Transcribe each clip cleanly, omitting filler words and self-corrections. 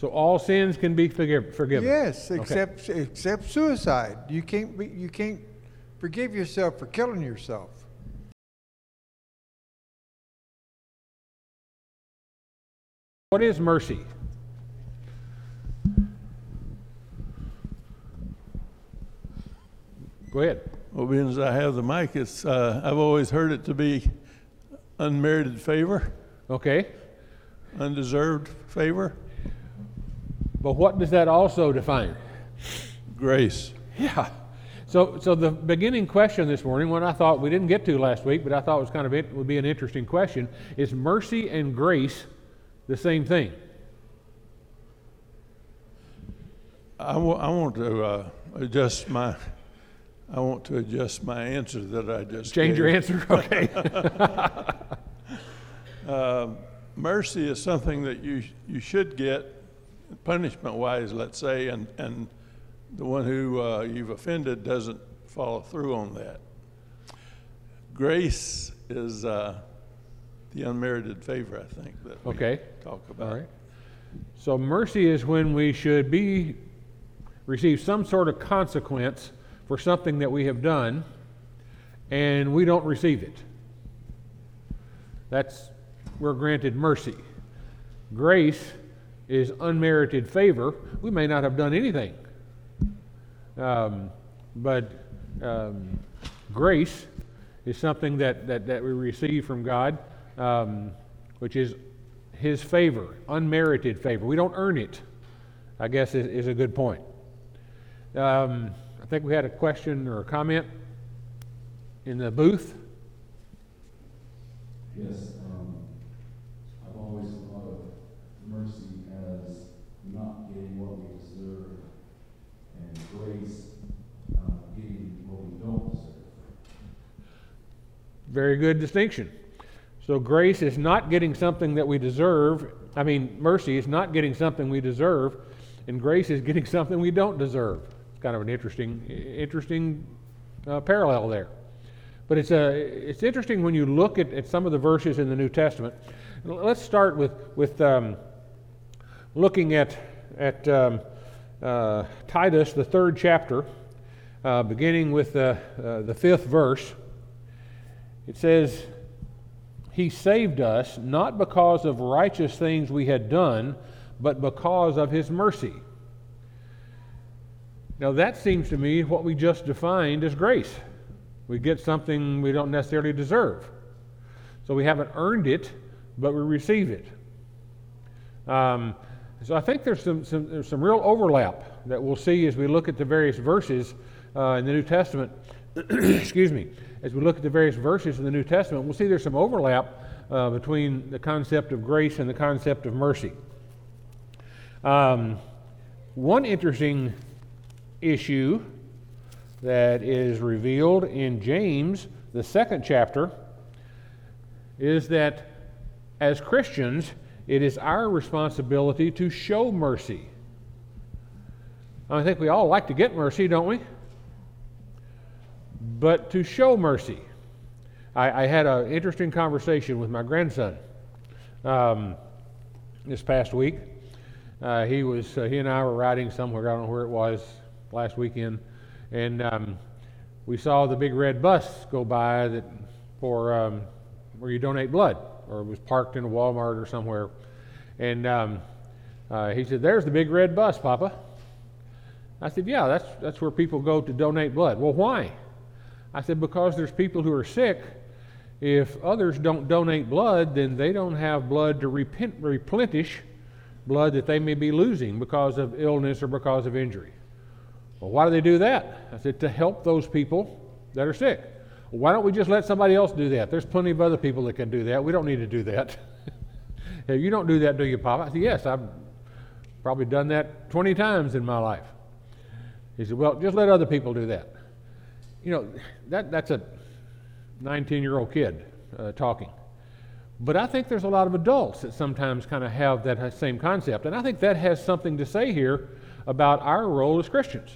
So all sins can be forgiven. Yes, Okay. except suicide. You can't forgive yourself for killing yourself. What is mercy? Go ahead. Well, being as I have the mic, it's I've always heard it to be unmerited favor, Okay. undeserved favor, But what does that also define? grace. Yeah. So the beginning question this morning, one I thought we didn't get to last week, but I thought was would be an interesting question, is mercy and grace the same thing? I want to adjust my answer that I just Change gave. your answer? Okay. Mercy is something that you should get punishment-wise, let's say, and the one who you've offended doesn't follow through on that. Grace is the unmerited favor, I think, that we Okay. talk about. All right. So mercy is when we should receive some sort of consequence for something that we have done, and we don't receive it. We're granted mercy. Grace is unmerited favor. We may not have done anything, but grace is something that we receive from God, which is His favor, unmerited favor. We don't earn it, I guess is a good point. I think we had a question or a comment in the booth. Yes, I've always thought of mercy as not getting what we deserve, and grace getting what we don't deserve. Very good distinction. So grace is not getting something that we deserve. Mercy is not getting something we deserve, and grace is getting something we don't deserve. It's kind of an interesting parallel there. But it's interesting when you look at some of the verses in the New Testament. Let's start with looking at Titus, the 3rd chapter, beginning with the 5th verse. It says, "He saved us not because of righteous things we had done, but because of His mercy." Now that seems to me what we just defined as grace. We get something we don't necessarily deserve. So we haven't earned it, but we receive it. So I think there's some real overlap that we'll see as we look at the various verses in the New Testament. Excuse me. As we look at the various verses in the New Testament, we'll see there's some overlap between the concept of grace and the concept of mercy. One interesting issue that is revealed in James, the 2nd chapter, is that as Christians, it is our responsibility to show mercy. I think we all like to get mercy, don't we? But to show mercy. I had an interesting conversation with my grandson this past week. He and I were riding somewhere, I don't know where it was, last weekend, and we saw the big red bus go by for where you donate blood, or it was parked in a Walmart or somewhere. And he said, "There's the big red bus, Papa." I said, "Yeah, that's where people go to donate blood." "Well, why?" I said, "Because there's people who are sick. If others don't donate blood, then they don't have blood to replenish blood that they may be losing because of illness or because of injury." "Well, why do they do that?" I said, "To help those people that are sick." "Well, why don't we just let somebody else do that? There's plenty of other people that can do that. We don't need to do that." "You don't do that, do you, Papa?" I said, "Yes, I've probably done that 20 times in my life." He said, "Well, just let other people do that." That's a 19-year-old kid talking. But I think there's a lot of adults that sometimes kind of have that same concept. And I think that has something to say here about our role as Christians.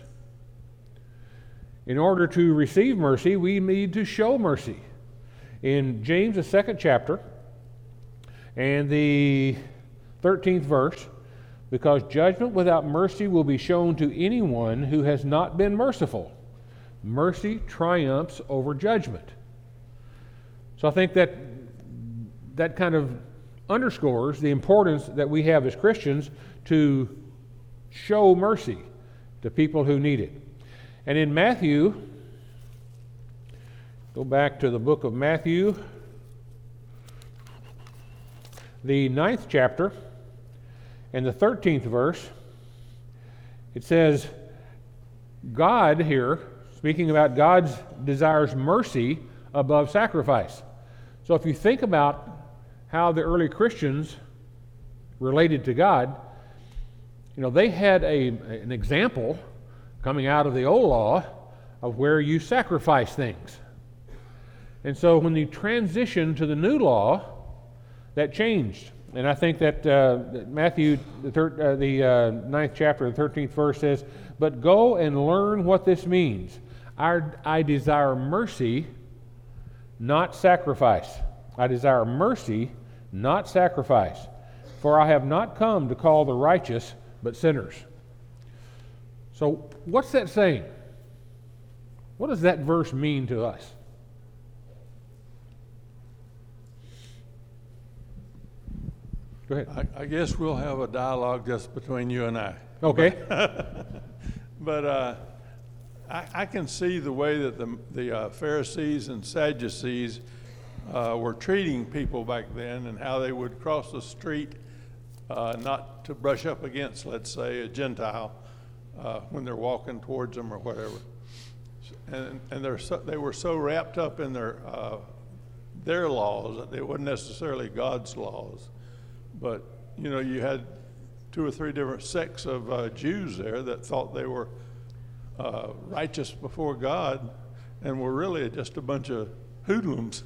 In order to receive mercy, we need to show mercy. In James, the 2nd chapter, and the 13th verse, because judgment without mercy will be shown to anyone who has not been merciful. Mercy triumphs over judgment. So I think that kind of underscores the importance that we have as Christians to show mercy to people who need it. And in Matthew, go back to the book of Matthew, the 9th chapter and the 13th verse, it says, God here, speaking about God's desires mercy above sacrifice. So if you think about how the early Christians related to God, they had an example coming out of the old law of where you sacrifice things. And so when you transition to the new law, that changed. And I think that Matthew, the 9th chapter, the 13th verse says, "But go and learn what this means. I desire mercy, not sacrifice. I desire mercy, not sacrifice. For I have not come to call the righteous, but sinners." So what's that saying? What does that verse mean to us? Go ahead. I guess we'll have a dialogue just between you and I. Okay. But I can see the way that the Pharisees and Sadducees were treating people back then, and how they would cross the street not to brush up against, let's say, a Gentile when they're walking towards them or whatever. And they were so wrapped up in their laws that they weren't necessarily God's laws. But, you had 2 or 3 different sects of Jews there that thought they were righteous before God and were really just a bunch of hoodlums.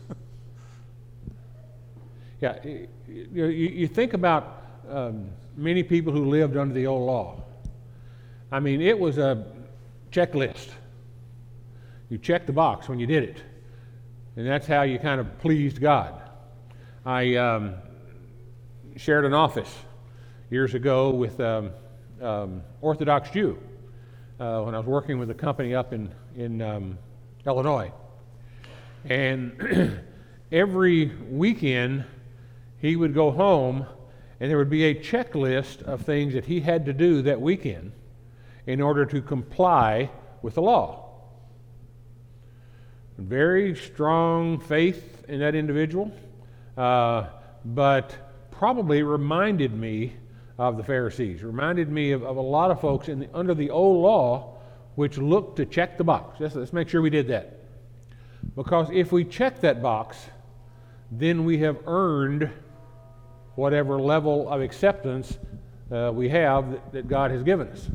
Yeah, you think about many people who lived under the old law. I mean, it was a checklist. You checked the box when you did it, and that's how you kind of pleased God. I shared an office years ago with Orthodox Jew when I was working with a company up in Illinois. And every weekend he would go home, and there would be a checklist of things that he had to do that weekend in order to comply with the law. Very strong faith in that individual, but probably reminded me of the Pharisees, reminded me of a lot of folks under the old law which looked to check the box. Let's make sure we did that. Because if we check that box, then we have earned whatever level of acceptance we have that God has given us.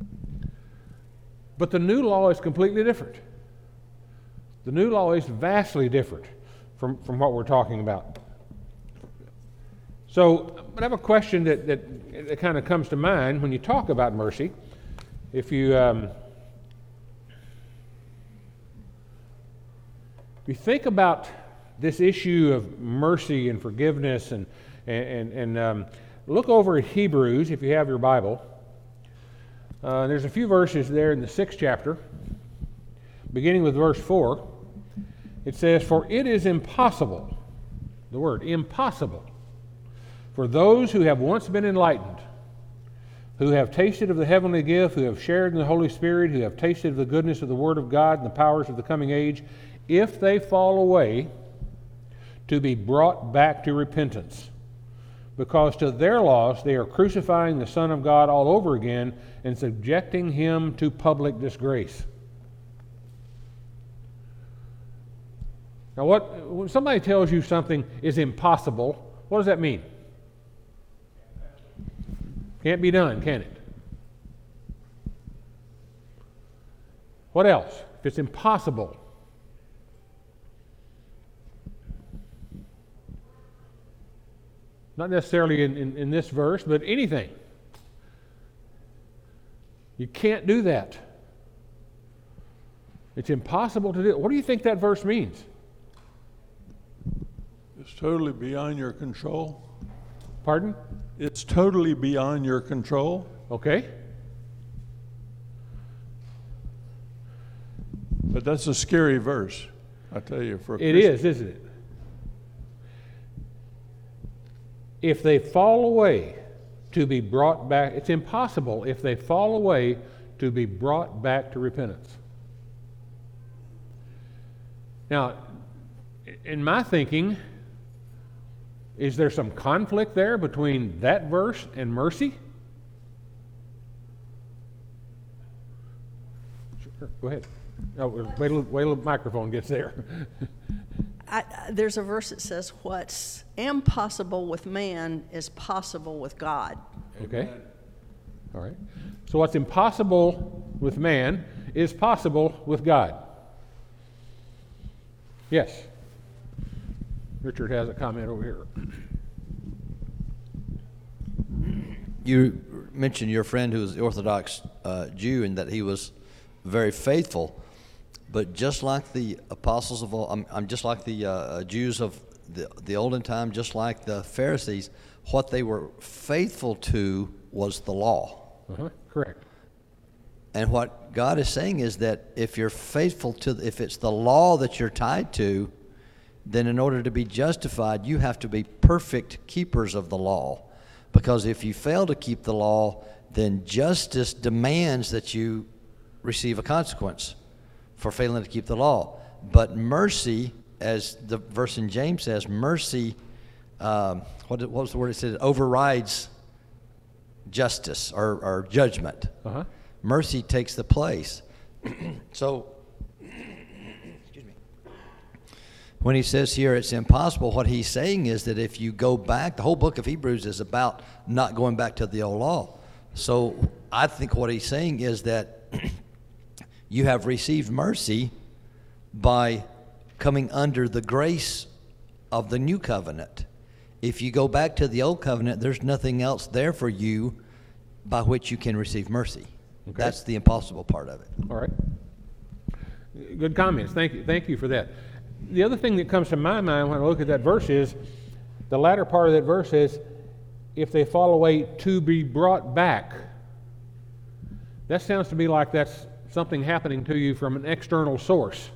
But the new law is completely different. The new law is vastly different from what we're talking about. So, but I have a question that kind of comes to mind when you talk about mercy. If you think about this issue of mercy and forgiveness, and look over at Hebrews if you have your Bible. There's a few verses there in the 6th chapter, beginning with verse 4. It says, "For it is impossible," the word impossible, "for those who have once been enlightened, who have tasted of the heavenly gift, who have shared in the Holy Spirit, who have tasted of the goodness of the Word of God and the powers of the coming age, if they fall away, to be brought back to repentance. Because to their loss they are crucifying the Son of God all over again and subjecting him to public disgrace." Now, when somebody tells you something is impossible, what does that mean? Can't be done, can it? What else? If it's impossible. Not necessarily in this verse, but anything. You can't do that. It's impossible to do. What do you think that verse means? It's totally beyond your control. Pardon? It's totally beyond your control. Okay? But that's a scary verse, I tell you. For a It Christian. is, isn't it? If they fall away to be brought back, it's impossible if they fall away to be brought back to repentance. Now, in my thinking, is there some conflict there between that verse and mercy? Sure, go ahead. Oh, wait till the microphone gets there. There's a verse that says, what's impossible with man is possible with God. Okay? All right. So what's impossible with man is possible with God. Yes. Richard has a comment over here. You mentioned your friend who was the Orthodox Jew and that he was very faithful. But just like the apostles of all, I'm just like the Jews of the olden time, just like the Pharisees, what they were faithful to was the law. Correct. And what God is saying is that if you're faithful to, if it's the law that you're tied to, then in order to be justified, you have to be perfect keepers of the law. Because if you fail to keep the law, then justice demands that you receive a consequence for failing to keep the law. But mercy, as the verse in James says, mercy, what was the word it said? Overrides justice or judgment. Mercy takes the place. So, excuse me. When he says here it's impossible, what he's saying is that if you go back, the whole book of Hebrews is about not going back to the old law. So I think what he's saying is that you have received mercy by coming under the grace of the new covenant. If you go back to the old covenant, there's nothing else there for you by which you can receive mercy. Okay. That's the impossible part of it. All right. Good comments. Thank you for that. The other thing that comes to my mind when I look at that verse is, the latter part of that verse is, if they fall away to be brought back. That sounds to me like that's something happening to you from an external source.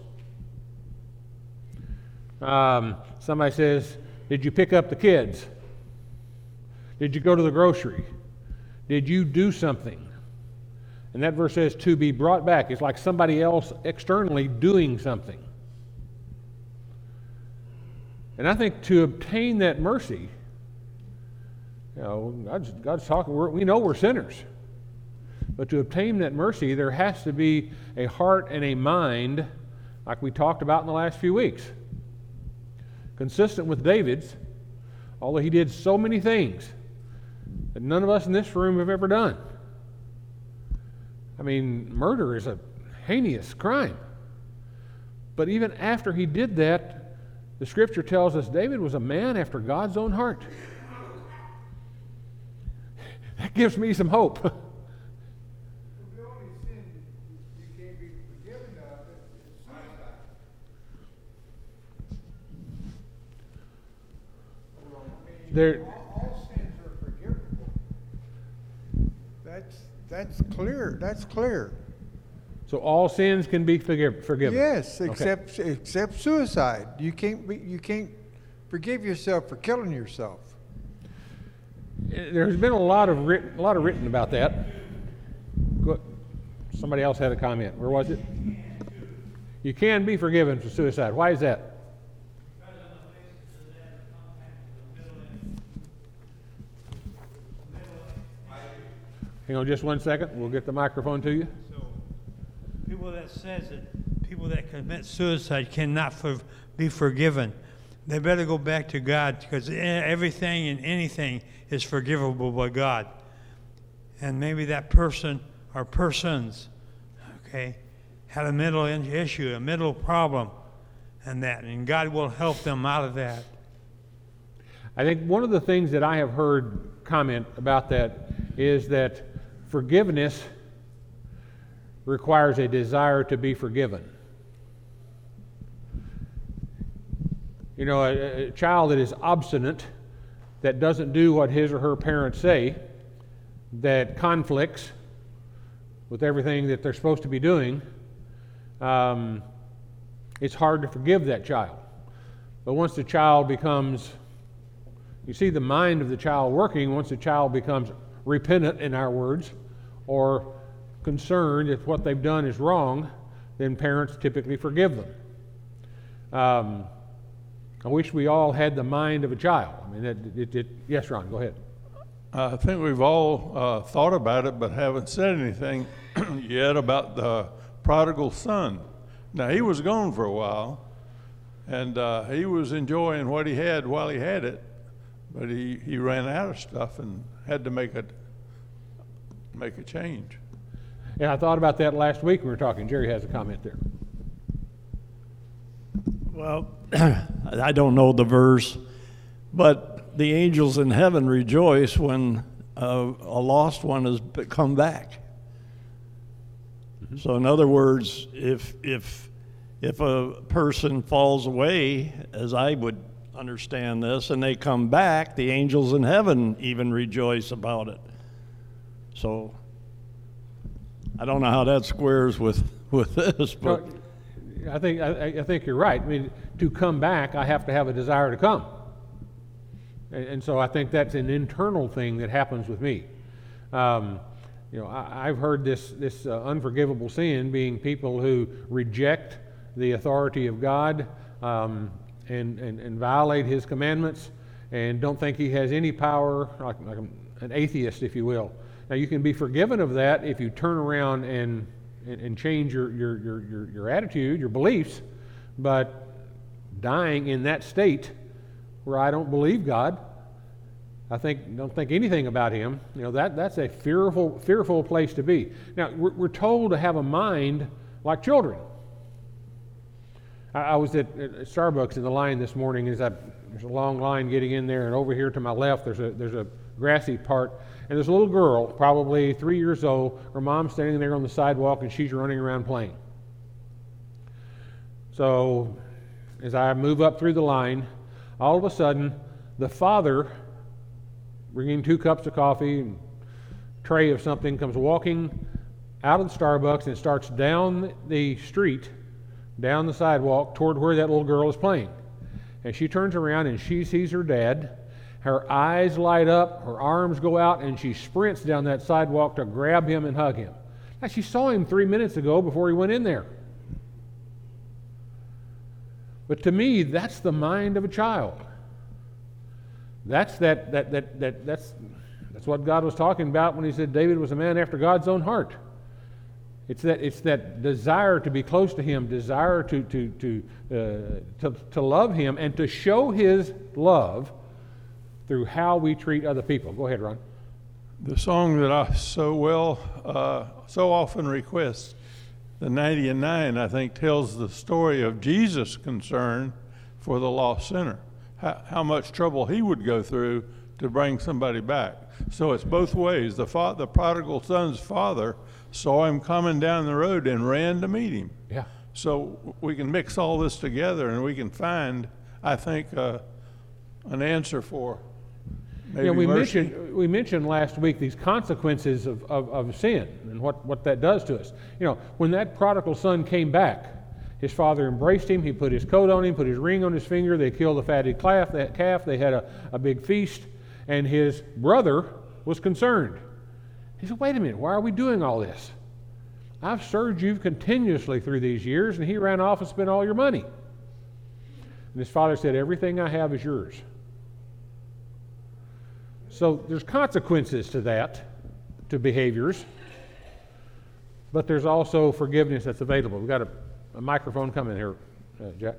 Somebody says, did you pick up the kids? Did you go to the grocery? Did you do something? And that verse says to be brought back. It's like somebody else externally doing something. And I think to obtain that mercy, you know, God's talking, we know we're sinners. But to obtain that mercy, there has to be a heart and a mind, like we talked about in the last few weeks. Consistent with David's, although he did so many things that none of us in this room have ever done. I mean, murder is a heinous crime. But even after he did that, the scripture tells us David was a man after God's own heart. That gives me some hope. The only sin you can't be forgiven of is suicide. All sins are forgivable. That's clear. That's clear. So all sins can be forgiven. Yes, Okay. except suicide. You can't forgive yourself for killing yourself. There's been a lot of written about that. Somebody else had a comment. Where was it? You can be forgiven for suicide. Why is that? Hang on just 1 second. We'll get the microphone to you. So, people that says that people that commit suicide cannot be forgiven, they better go back to God, because everything and anything is forgivable by God. And maybe that person or persons, okay, had a mental issue, a mental problem, and God will help them out of that. I think one of the things that I have heard comment about that is that forgiveness requires a desire to be forgiven. You know, a child that is obstinate that doesn't do what his or her parents say, that conflicts with everything that they're supposed to be doing, it's hard to forgive that child. But once the child becomes, you see the mind of the child working, once the child becomes repentant, in our words, or concerned if what they've done is wrong, then parents typically forgive them. I wish we all had the mind of a child. I mean, yes, Ron, go ahead. I think we've all thought about it, but haven't said anything yet about the prodigal son. Now, he was gone for a while, and he was enjoying what he had while he had it, but he ran out of stuff and had to make a change. Yeah, I thought about that last week when we were talking. Jerry has a comment there. Well, I don't know the verse, but the angels in heaven rejoice when a lost one has come back. So in other words, if a person falls away, as I would understand this, and they come back, the angels in heaven even rejoice about it. So I don't know how that squares with this, but I think you're right. I mean, to come back, I have to have a desire to come. And so I think that's an internal thing that happens with me. I've heard this unforgivable sin being people who reject the authority of God and violate His commandments and don't think He has any power, like an atheist, if you will. Now, you can be forgiven of that if you turn around and change your attitude, your beliefs, but dying in that state where I don't believe God, don't think anything about Him, that's a fearful place to be. Now, we're told to have a mind like children. I was at Starbucks in the line this morning. There's a long line getting in there, and over here to my left there's a grassy part, and there's a little girl, probably 3 years old. Her mom's standing there on the sidewalk, and she's running around playing. So as I move up through the line, all of a sudden, the father, bringing 2 cups of coffee and tray of something, comes walking out of the Starbucks and starts down the street, down the sidewalk, toward where that little girl is playing. And she turns around and she sees her dad. Her eyes light up, her arms go out, and she sprints down that sidewalk to grab him and hug him. Now, she saw him 3 minutes ago before he went in there. But to me, that's the mind of a child. That's what God was talking about when He said David was a man after God's own heart. It's that desire to be close to Him, desire to love Him, and to show His love through how we treat other people. Go ahead, Ron. The song that I so often request, the 90 and 9, I think tells the story of Jesus' concern for the lost sinner. How much trouble He would go through to bring somebody back. So it's both ways. The prodigal son's father saw him coming down the road and ran to meet him. Yeah. So we can mix all this together and we can find, I think, an answer for maybe mercy. We mentioned last week these consequences of sin and what that does to us. When that prodigal son came back, his father embraced him. He put his coat on him, put his ring on his finger. They killed the fatted calf. They had a big feast, and his brother was concerned. He said, "Wait a minute, why are we doing all this? I've served you continuously through these years," and he ran off and spent all your money. And his father said, "Everything I have is yours." So there's consequences to that, to behaviors, but there's also forgiveness that's available. We've got a microphone coming here, Jack.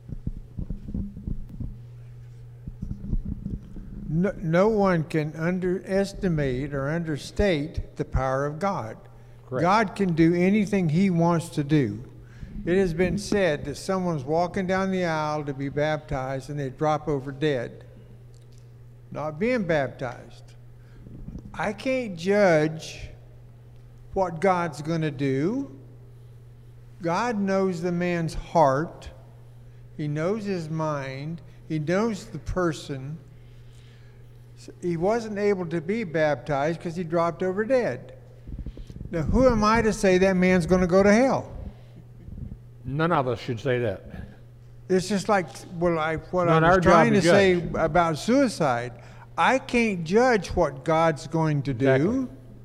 No one can underestimate or understate the power of God. Correct. God can do anything He wants to do. It has been said that someone's walking down the aisle to be baptized and they drop over dead, not being baptized. I can't judge what God's going to do. God knows the man's heart. He knows his mind. He knows the person. He wasn't able to be baptized because he dropped over dead. Now, who am I to say that man's going to go to hell? None of us should say that. It's just like what I Not our was job trying to to say judge. about suicide. I can't judge what God's going to do. Exactly.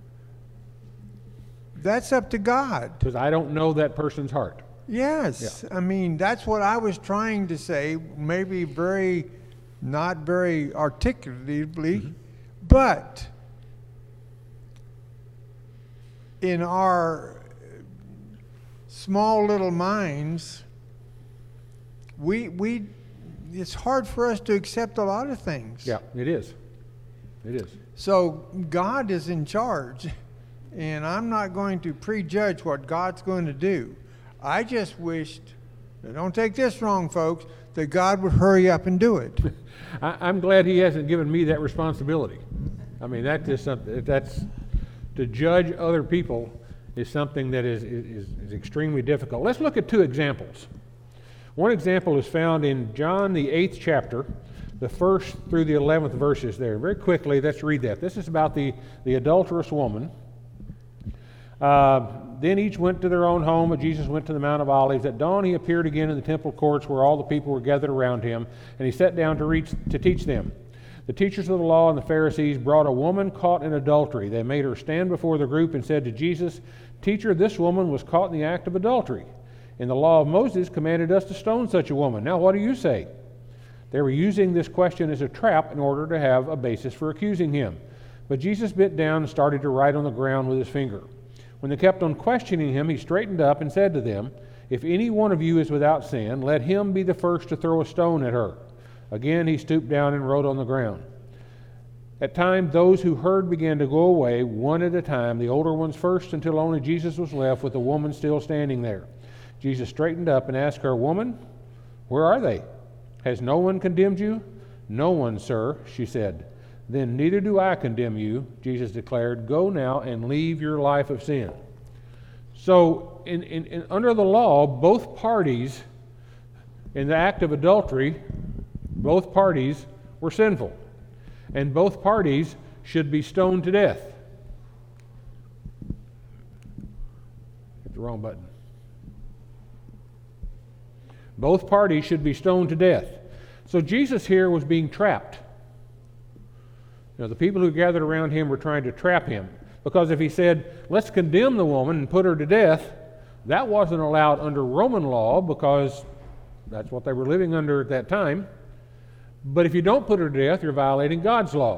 That's up to God. Because I don't know that person's heart. Yes. I mean, that's what I was trying to say, maybe not very articulately, but in our small little minds, it's hard for us to accept a lot of things. Yeah, it is. It is. So God is in charge, and I'm not going to prejudge what God's going to do. I just wished, now don't take this wrong, folks, that God would hurry up and do it. I'm glad he hasn't given me that responsibility. I mean, that is something, to judge other people is something that is extremely difficult. Let's look at two examples. One example is found in John, the 8th chapter, the 1st through the 11th verses there. Very quickly, let's read that. This is about the adulterous woman. Then each went to their own home, but Jesus went to the Mount of Olives. At dawn he appeared again in the temple courts where all the people were gathered around him, and he sat down to teach them. The teachers of the law and the Pharisees brought a woman caught in adultery. They made her stand before the group and said to Jesus, "Teacher, this woman was caught in the act of adultery. And the law of Moses commanded us to stone such a woman. Now what do you say?" They were using this question as a trap in order to have a basis for accusing him. But Jesus bent down and started to write on the ground with his finger. When they kept on questioning him, he straightened up and said to them, "If any one of you is without sin, let him be the first to throw a stone at her." Again he stooped down and wrote on the ground. At times those who heard began to go away, one at a time, the older ones first, until only Jesus was left with the woman still standing there. Jesus straightened up and asked her, "Woman, where are they? Has no one condemned you?" "No one, sir," she said. "Then neither do I condemn you," Jesus declared. "Go now and leave your life of sin." So, under the law, both parties in the act of adultery, both parties were sinful, and both parties should be stoned to death. Hit the wrong button. Both parties should be stoned to death. So Jesus here was being trapped. The people who gathered around him were trying to trap him. Because if he said, "Let's condemn the woman and put her to death," that wasn't allowed under Roman law because that's what they were living under at that time. But if you don't put her to death, you're violating God's law.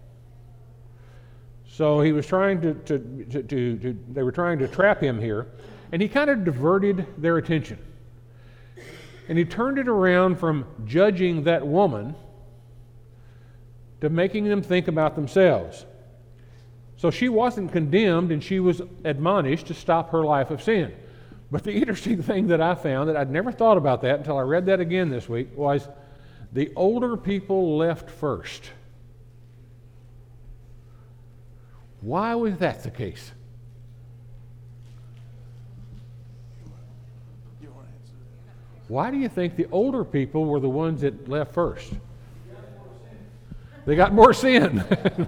So he was trying they were trying to trap him here, and he kind of diverted their attention. And he turned it around from judging that woman to making them think about themselves. So she wasn't condemned, and she was admonished to stop her life of sin. But the interesting thing that I found, that I'd never thought about that until I read that again this week, was the older people left first. Why was that the case? Why do you think the older people were the ones that left first? They got more sin.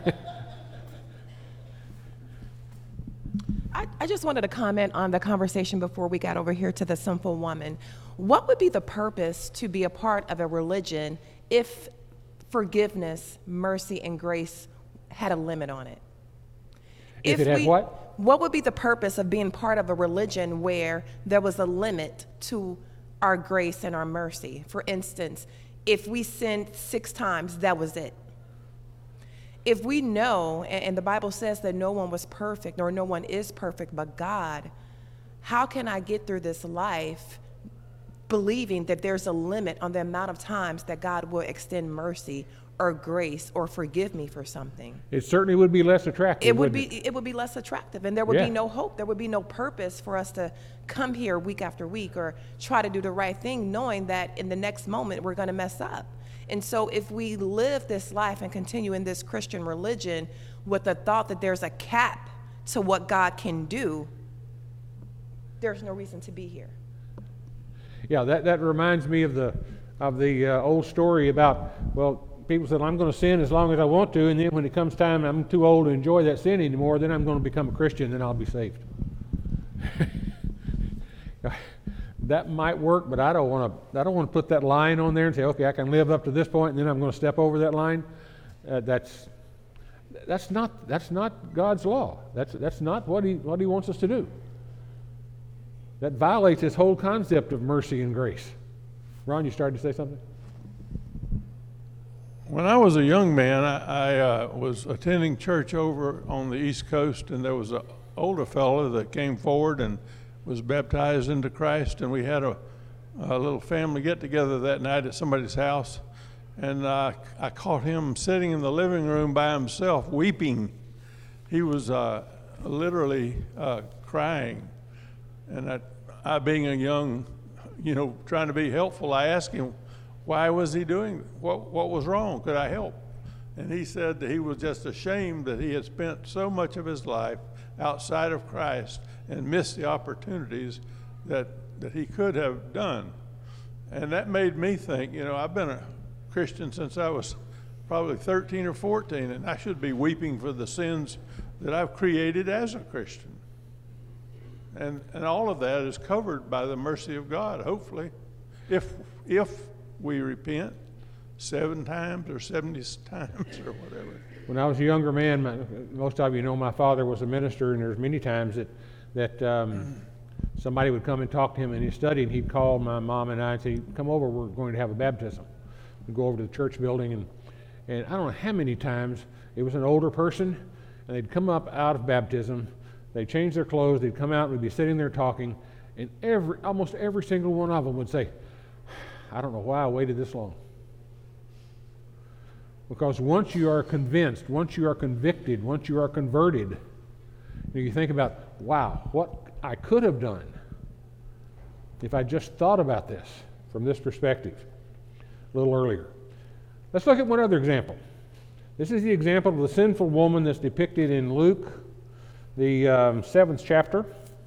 I just wanted to comment on the conversation before we got over here to the sinful woman. What would be the purpose to be a part of a religion if forgiveness, mercy, and grace had a limit on it? If it had what? What would be the purpose of being part of a religion where there was a limit to our grace and our mercy? For instance, if we sinned 6 times, that was it. If we know, and the Bible says that no one was perfect, or no one is perfect but God, how can I get through this life believing that there's a limit on the amount of times that God will extend mercy or grace or forgive me for something? It certainly would be less attractive. It would be less attractive, and there would Yeah. be no hope. There would be no purpose for us to come here week after week or try to do the right thing, knowing that in the next moment we're going to mess up. And so if we live this life and continue in this Christian religion with the thought that there's a cap to what God can do, there's no reason to be here. Yeah, that reminds me of the old story about, people said, I'm going to sin as long as I want to, and then when it comes time I'm too old to enjoy that sin anymore, then I'm going to become a Christian, then I'll be saved. That might work, but I don't want to put that line on there and say, okay, I can live up to this point, and then I'm going to step over that line. That's not God's law. That's not what He wants us to do. That violates this whole concept of mercy and grace. Ron, you started to say something? When I was a young man, I was attending church over on the East Coast, and there was an older fellow that came forward and was baptized into Christ, and we had a little family get-together that night at somebody's house, and I caught him sitting in the living room by himself, weeping. He was literally crying, and I being a young, trying to be helpful, I asked him, why was he doing? What was wrong? Could I help? And he said that he was just ashamed that he had spent so much of his life outside of Christ and missed the opportunities that he could have done. And that made me think, I've been a Christian since I was probably 13 or 14, and I should be weeping for the sins that I've created as a Christian. And all of that is covered by the mercy of God, hopefully, if we repent 7 times or 70 times or whatever. When I was a younger man, most of you know my father was a minister, and there's many times that somebody would come and talk to him in his study, and he'd call my mom and I and say, come over, we're going to have a baptism. We'd go over to the church building, and I don't know how many times it was an older person, and they'd come up out of baptism, they'd change their clothes, they'd come out, and we'd be sitting there talking, and almost every single one of them would say, I don't know why I waited this long. Because once you are convinced, once you are convicted, once you are converted, you think about, wow, what I could have done if I just thought about this from this perspective a little earlier. Let's look at one other example. This is the example of the sinful woman that's depicted in Luke, the 7th chapter.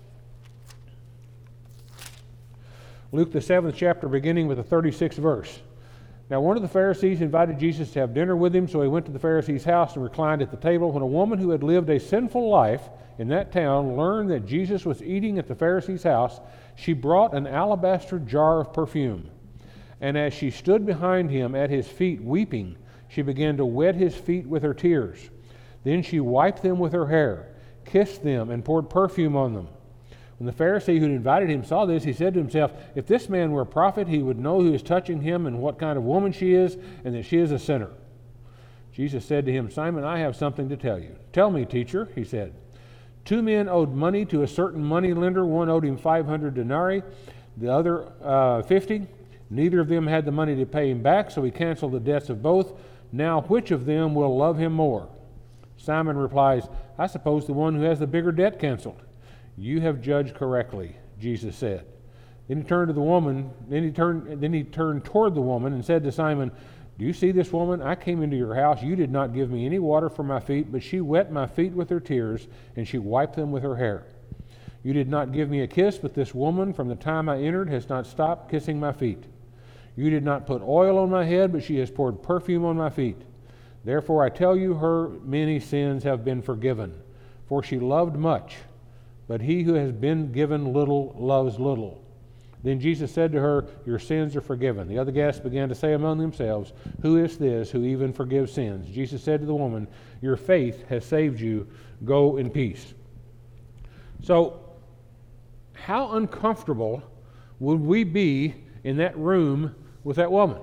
Luke, the 7th chapter, beginning with the 36th verse. Now one of the Pharisees invited Jesus to have dinner with him, so he went to the Pharisee's house and reclined at the table. When a woman who had lived a sinful life in that town learned that Jesus was eating at the Pharisee's house, she brought an alabaster jar of perfume. And as she stood behind him at his feet weeping, she began to wet his feet with her tears. Then she wiped them with her hair, kissed them, and poured perfume on them. When the Pharisee who had invited him saw this, he said to himself, if this man were a prophet, he would know who is touching him and what kind of woman she is, and that she is a sinner. Jesus said to him, Simon, I have something to tell you. Tell me, teacher, he said. 2 men owed money to a certain money lender. One owed him 500 denarii, the other 50. Neither of them had the money to pay him back, so he canceled the debts of both. Now which of them will love him more? Simon replies, I suppose the one who has the bigger debt canceled. You have judged correctly, Jesus said. Then he turned to the woman, then he turned toward the woman and said to Simon, do you see this woman? I came into your house. You did not give me any water for my feet, but she wet my feet with her tears, and she wiped them with her hair. You did not give me a kiss, but this woman from the time I entered has not stopped kissing my feet. You did not put oil on my head, but she has poured perfume on my feet. Therefore I tell you, her many sins have been forgiven, for she loved much. But he who has been given little loves little. Then Jesus said to her, your sins are forgiven. The other guests began to say among themselves, who is this who even forgives sins? Jesus said to the woman, your faith has saved you. Go in peace. So, how uncomfortable would we be in that room with that woman?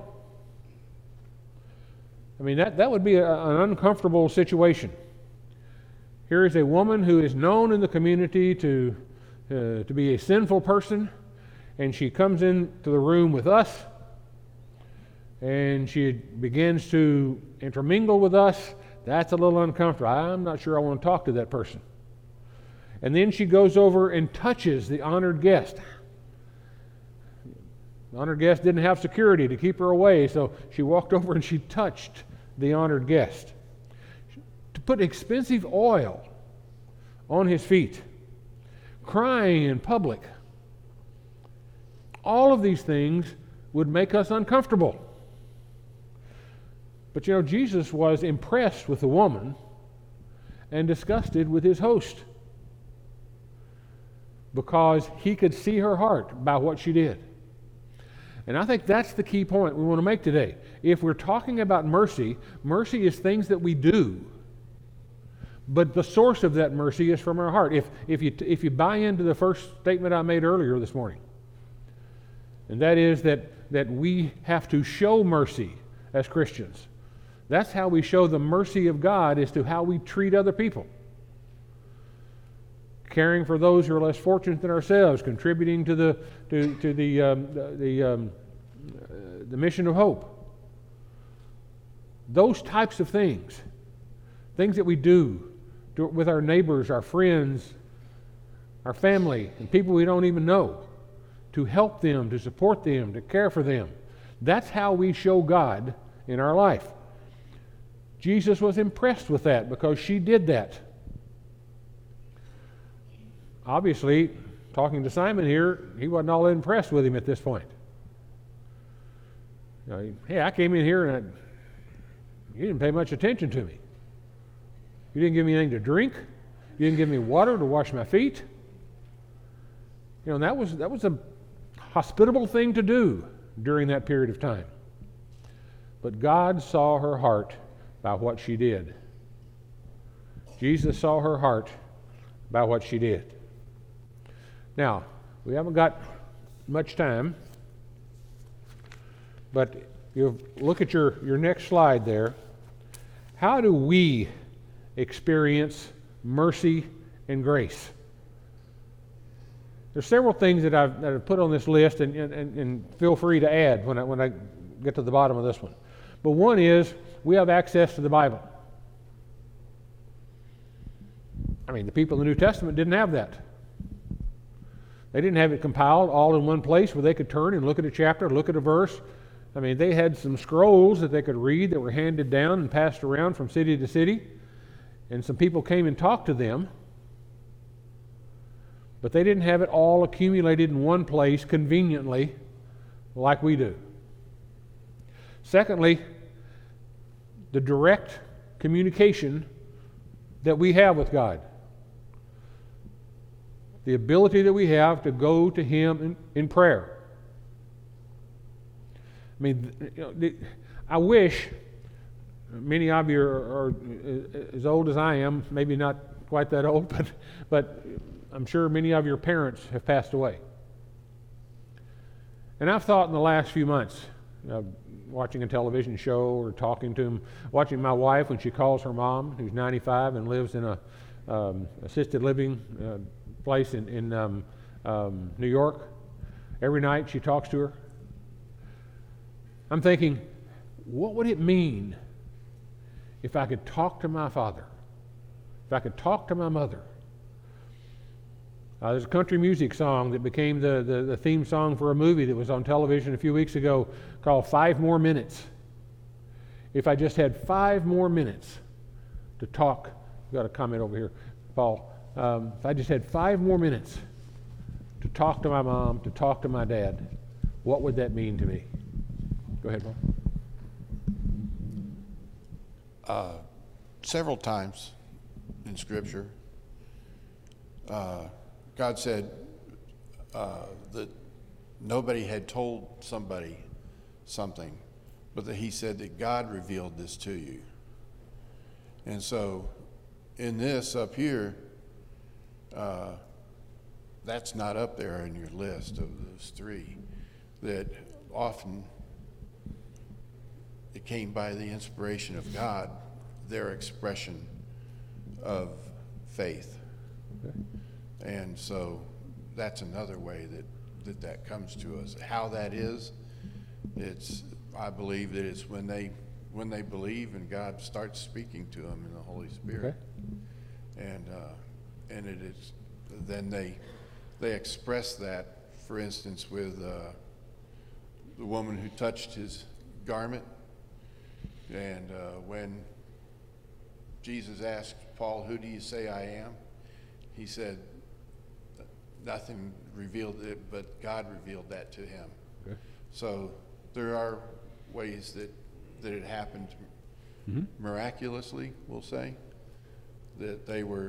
I mean, that would be an uncomfortable situation. Here is a woman who is known in the community to be a sinful person, and she comes into the room with us, and she begins to intermingle with us. That's a little uncomfortable. I'm not sure I want to talk to that person. And then she goes over and touches the honored guest. The honored guest didn't have security to keep her away, so she walked over and she touched the honored guest. To put expensive oil on his feet, crying in public. All of these things would make us uncomfortable. But you know, Jesus was impressed with the woman and disgusted with his host because he could see her heart by what she did. And I think that's the key point we want to make today. If we're talking about mercy, mercy is things that we do. But the source of that mercy is from our heart. If you buy into the first statement I made earlier this morning, and that is that we have to show mercy as Christians. That's how we show the mercy of God, is to how we treat other people. Caring for those who are less fortunate than ourselves, contributing to the mission of hope. Those types of things that we do with our neighbors, our friends, our family, and people we don't even know, to help them, to support them, to care for them. That's how we show God in our life. Jesus was impressed with that because she did that. Obviously, talking to Simon here, he wasn't all impressed with him at this point. You know, hey, I came in here and you didn't pay much attention to me. You didn't give me anything to drink. You didn't give me water to wash my feet. You know, that was a hospitable thing to do during that period of time. But God saw her heart by what she did. Jesus saw her heart by what she did. Now, we haven't got much time, but you look at your next slide there. How do we experience mercy and grace? There's several things that I've put on this list, and feel free to add when I get to the bottom of this one. But one is, we have access to the Bible. I mean, the people in the New Testament didn't have that. They didn't have it compiled all in one place where they could turn and look at a chapter, look at a verse. I mean, they had some scrolls that they could read that were handed down and passed around from city to city. And some people came and talked to them. But they didn't have it all accumulated in one place conveniently like we do. Secondly, the direct communication that we have with God. The ability that we have to go to Him in prayer. I mean, you know, I wish many of you are as old as I am, maybe not quite that old, but I'm sure many of your parents have passed away. And I've thought in the last few months, watching a television show or talking to them, watching my wife when she calls her mom, who's 95 and lives in a assisted living place in New York. Every night she talks to her. I'm thinking, what would it mean if I could talk to my father? If I could talk to my mother? There's a country music song that became the theme song for a movie that was on television a few weeks ago called 5 More Minutes. If I just had 5 more minutes to talk, I've got a comment over here, Paul. If I just had 5 more minutes to talk to my mom, to talk to my dad, what would that mean to me? Go ahead, Paul. Several times in Scripture, God said that nobody had told somebody something, but that He said that God revealed this to you. And so in this up here, that's not up there in your list of those 3, that often it came by the inspiration of God, their expression of faith. Okay. And so that's another way that comes to us. How that is, I believe that it's when they believe and God starts speaking to them in the Holy Spirit. Okay. And it is then they express that. For instance, with the woman who touched His garment, and when Jesus asked Paul, "Who do you say I am?" he said, nothing revealed it, but God revealed that to him. Okay. So there are ways that it happened miraculously, we'll say, that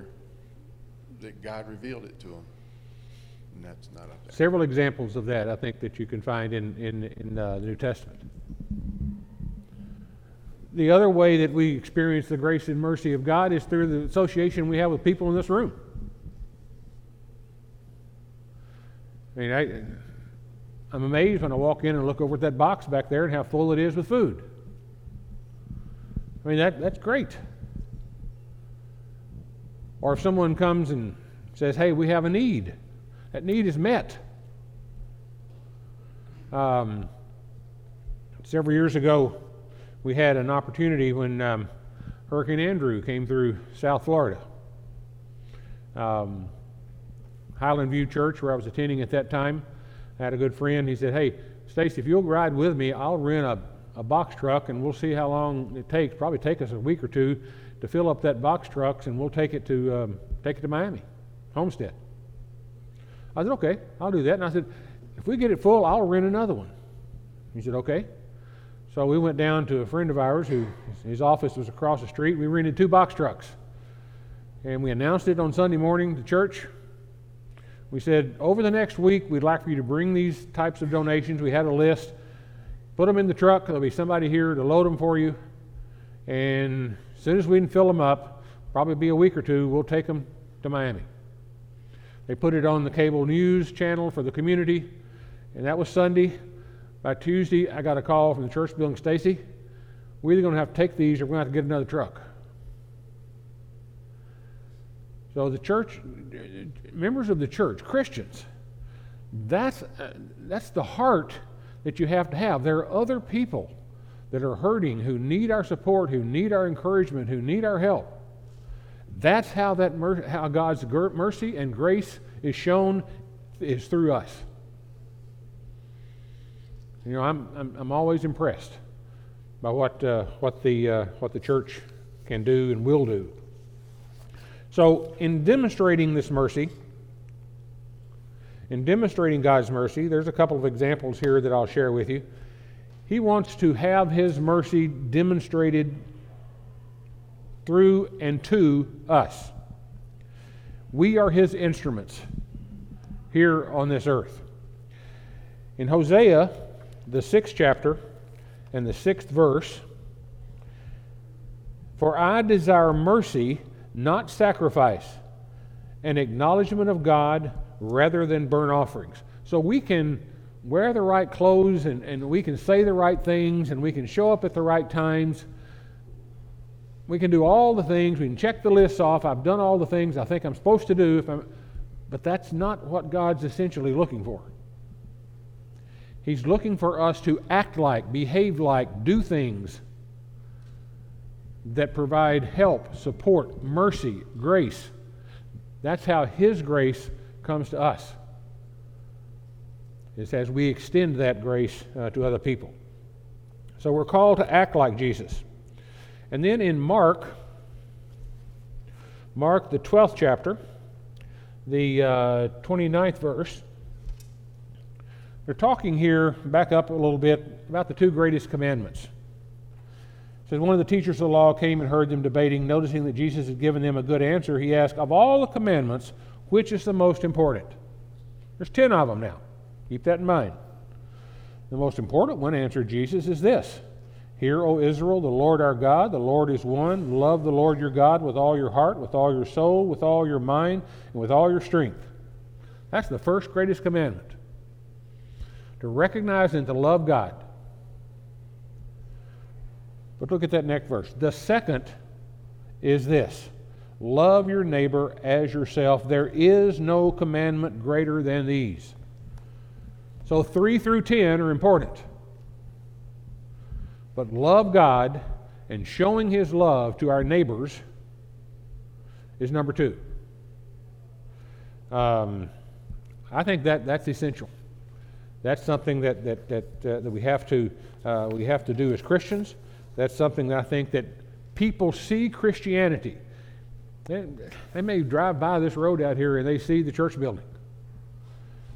God revealed it to them. And that's not up there. Several examples of that, I think, that you can find in the New Testament. The other way that we experience the grace and mercy of God is through the association we have with people in this room. I mean, I'm amazed when I walk in and look over at that box back there and how full it is with food. I mean, that's great. Or if someone comes and says, hey, we have a need, that need is met. Several years ago, we had an opportunity when Hurricane Andrew came through South Florida. Highland View Church, where I was attending at that time, I had a good friend. He said, hey, Stacy, if you'll ride with me, I'll rent a box truck, and we'll see how long it takes. Probably take us a week or two to fill up that box trucks, and we'll take it to Miami, Homestead. I said, okay, I'll do that. And I said, if we get it full, I'll rent another one. He said, okay. So we went down to a friend of ours who his office was across the street. We rented 2 box trucks, and we announced it on Sunday morning to church. We said, over the next week, we'd like for you to bring these types of donations. We had a list. Put them in the truck. There'll be somebody here to load them for you. And as soon as we can fill them up, probably be a week or two, we'll take them to Miami. They put it on the cable news channel for the community, and that was Sunday. By Tuesday, I got a call from the church building, Stacy, we're either going to have to take these or we're going to have to get another truck. So the church, members of the church, Christians, that's the heart that you have to have. There are other people that are hurting, who need our support, who need our encouragement, who need our help. That's how how God's mercy and grace is shown, is through us. You know, I'm always impressed by what the church can do and will do. So, in demonstrating this mercy, in demonstrating God's mercy, there's a couple of examples here that I'll share with you. He wants to have His mercy demonstrated through and to us. We are His instruments here on this earth. In Hosea, the 6th chapter and the 6th verse, for I desire mercy, not sacrifice, an acknowledgement of God rather than burnt offerings. So we can wear the right clothes and we can say the right things and we can show up at the right times. We can do all the things. We can check the lists off. I've done all the things I think I'm supposed to do, but that's not what God's essentially looking for. He's looking for us to act like, behave like, do things that provide help, support, mercy, grace. That's how His grace comes to us. It's as we extend that grace to other people. So we're called to act like Jesus. And then in Mark, the 12th chapter, the 29th verse, they're talking here, back up a little bit, about the 2 greatest commandments. It says, one of the teachers of the law came and heard them debating. Noticing that Jesus had given them a good answer, he asked, of all the commandments, which is the most important? There's 10 of them now. Keep that in mind. The most important one, answered Jesus, is this. Hear, O Israel, the Lord our God, the Lord is one. Love the Lord your God with all your heart, with all your soul, with all your mind, and with all your strength. That's the first greatest commandment. To recognize and to love God. But look at that next verse. The second is this. Love your neighbor as yourself. There is no commandment greater than these. So 3 through 10 are important. But love God and showing His love to our neighbors is number 2. I think that's essential. That's something that we have to do as Christians. That's something that I think that people see Christianity. They may drive by this road out here and they see the church building.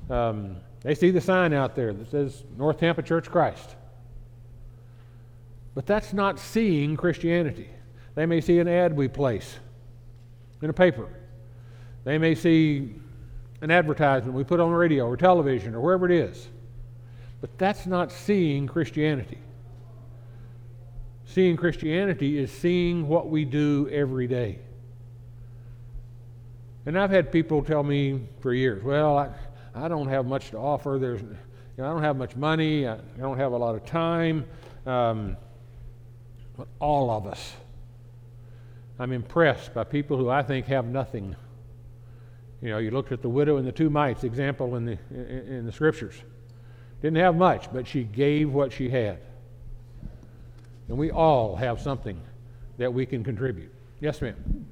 They see the sign out there that says North Tampa Church of Christ. But that's not seeing Christianity. They may see an ad we place in a paper. They may see an advertisement we put on the radio or television or wherever it is. But that's not seeing Christianity. Seeing Christianity is seeing what we do every day. And I've had people tell me for years, well, I don't have much to offer. I don't have much money. I don't have a lot of time. But all of us, I'm impressed by people who I think have nothing. You know, you looked at the widow and the two mites example in the scriptures. Didn't have much, but she gave what she had. And we all have something that we can contribute. Yes, ma'am.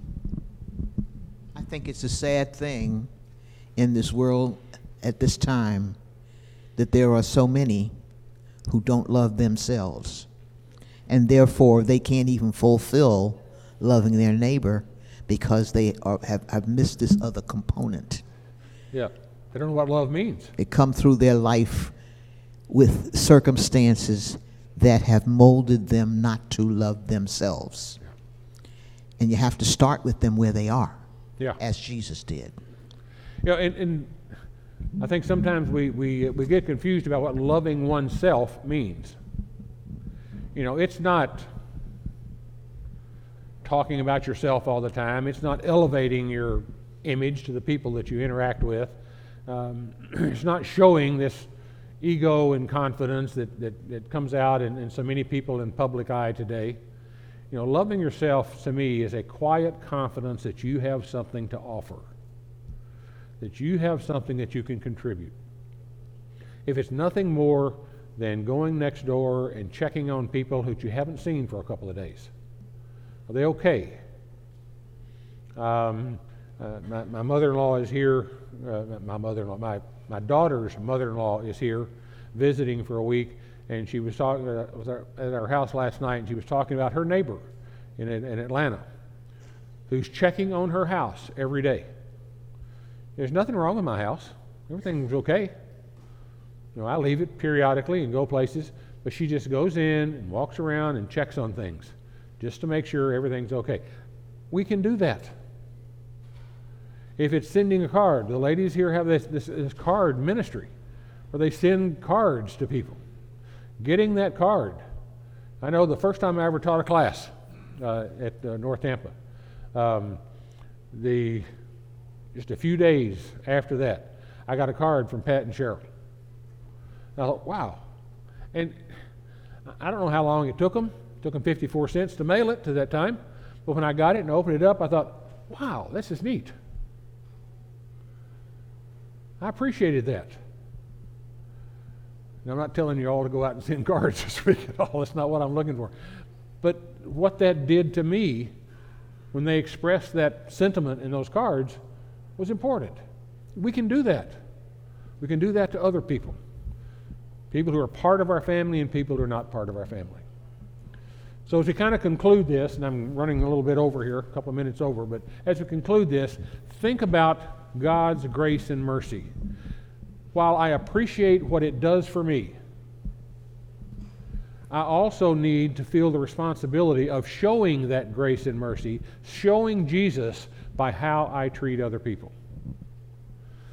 I think it's a sad thing in this world at this time that there are so many who don't love themselves, and therefore they can't even fulfill loving their neighbor because they have missed this other component. Yeah, they don't know what love means. They come through their life with circumstances that have molded them not to love themselves. And you have to start with them where they are, as Jesus did. Yeah, and I think sometimes we get confused about what loving oneself means. You know, it's not talking about yourself all the time. It's not elevating your image to the people that you interact with. It's not showing this ego and confidence that comes out in so many people in public eye today. You know, loving yourself to me is a quiet confidence that you have something to offer, that you have something that you can contribute. If it's nothing more than going next door and checking on people who you haven't seen for a couple of days. Are they okay? My mother-in-law is here. My daughter's mother-in-law is here visiting for a week, and she was talking was at our house last night, and she was talking about her neighbor in Atlanta who's checking on her house every day. There's nothing wrong with my house. Everything's okay. You know, I leave it periodically and go places, but she just goes in and walks around and checks on things just to make sure everything's okay. We can do that. If it's sending a card, the ladies here have this card ministry where they send cards to people. Getting that card. I know the first time I ever taught a class at North Tampa, just a few days after that, I got a card from Pat and Cheryl. I thought, wow. And I don't know how long it took them. It took them 54 cents to mail it to that time. But when I got it and opened it up, I thought, wow, this is neat. I appreciated that. Now, I'm not telling you all to go out and send cards this week at all. That's not what I'm looking for. But what that did to me when they expressed that sentiment in those cards was important. We can do that. We can do that to other people. People who are part of our family and people who are not part of our family. So as we kind of conclude this, and I'm running a little bit over here, a couple of minutes over, but as we conclude this, think about God's grace and mercy. While I appreciate what it does for me, I also need to feel the responsibility of showing that grace and mercy, showing Jesus by how I treat other people.